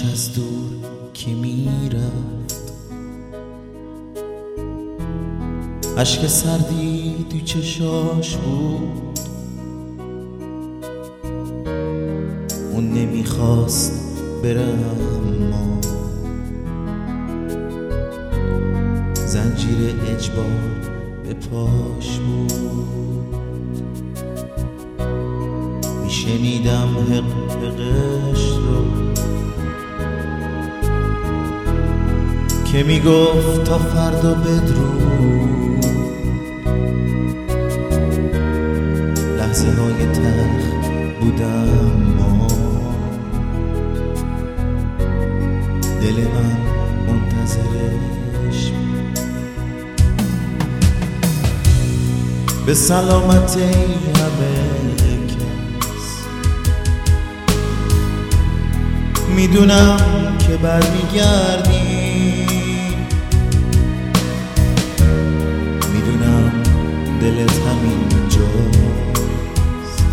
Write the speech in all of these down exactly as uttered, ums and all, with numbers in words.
پیش از دور که میرفت، اشک سردی تو چشاش بود. اون نمیخواست بره اما زنجیر اجبار به پاش بود. میشنیدم حق حقش رو که میگفت تا فردا بدرود. لحظه های تلخ بودم ما، دل من منتظرش بود. به سلامت همه کس میدونم که برمیگردی، میدونم دلت همین جاست،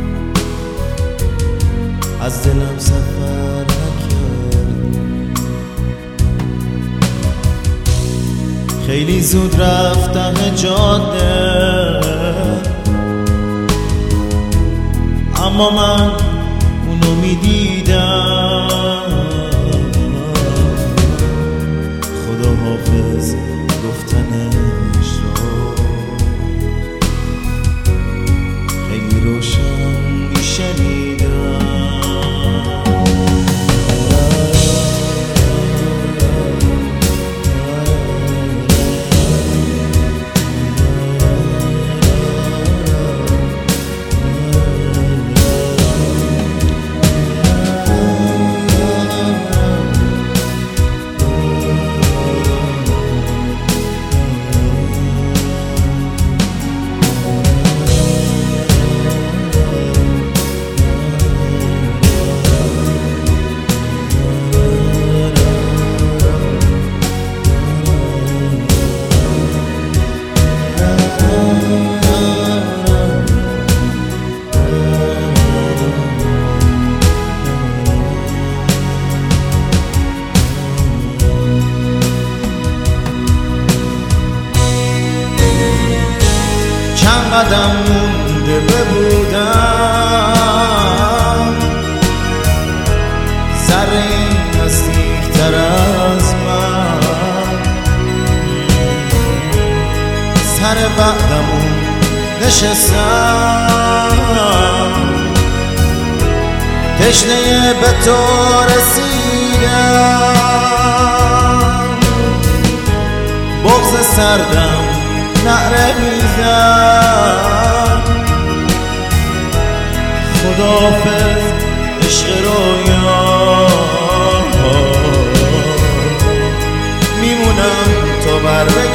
از دلم سفر نکردی. خیلی زود رفتم جاده، اما من اونو میدیدم. خدا حافظ گفتنش رو خیلی روشن میشنیدم. قدم مونده ببودم، ذره نزدیکتر از من. سر وعدمون نشستم، تشنه به تو رسیدم. بغض سردم نعره میزد، خداحافظ عشق رویا. میمونم تا بر